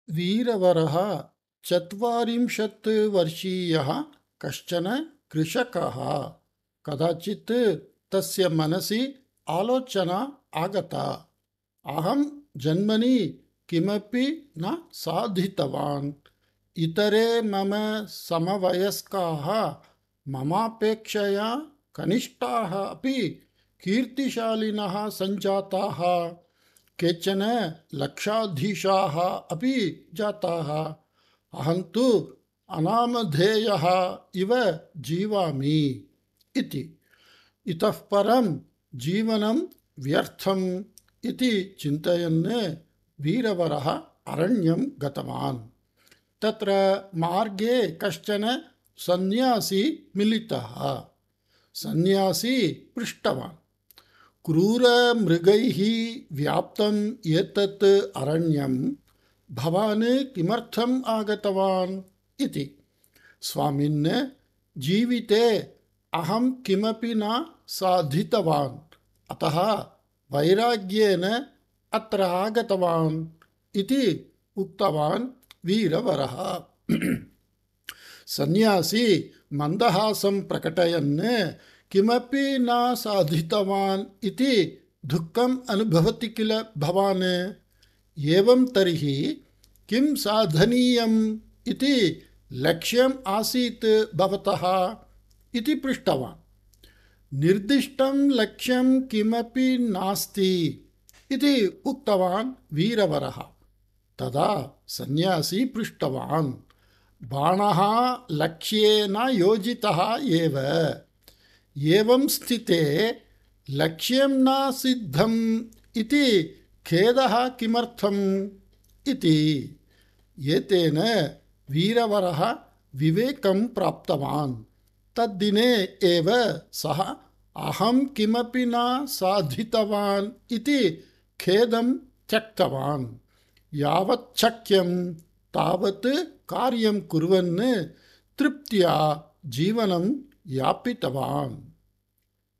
वीरवरः 40 वर्षीयः कश्चन कृषकः। कदाचित् तस्य मनसि आलोचना आगता, अहं जन्मनि किमपि न साधितवान्। इतरे मम समवयस्काः ममापेक्षया कनिष्ठाः अपि कीर्तिशालिनः सञ्जाताः, केचन लक्षाधीशाः अपि जाताः। अहं तु अनामधेयः इव जीवामि इति। इतः परं जीवनं व्यर्थम् इति चिन्तयन् वीरवरः अरण्यं गतवान्। तत्र मार्गे कश्चन सन्यासी मिलितः। सन्यासी पृष्टवान्, क्रूरमृगैः व्याप्तम् एतत् अरण्यं भवान् किमर्थम् आगतवान् इति। स्वामिन्, जीविते अहं किमपि न साधितवान्, अतः वैराग्येन अत्र आगतवान् इति उक्तवान् वीरवरः। सन्यासी मन्दहासं प्रकटयन्, किमपि न साधितवान् इति दुःखम् अनुभवति किल भवान्? एवं तर्हि किं साधनीयम् इति लक्ष्यम् आसीत् भवतः इति पृष्टवान्। निर्दिष्टं लक्ष्यं किमपि नास्ति इति उक्तवान् वीरवरः। तदा सन्यासी पृष्टवान्, बाणः लक्ष्ये न योजितः एव। एवं स्थिते लक्ष्यं न सिद्धम् इति खेदः किमर्थम् इति। एतेन वीरवरः विवेकं प्राप्तवान्। तद्दिने एव सः अहं किमपि न साधितवान् इति खेदं त्यक्तवान्। यावत् शक्यं तावत् कार्यं कुर्वन् तृप्त्या जीवनं यापितवान्।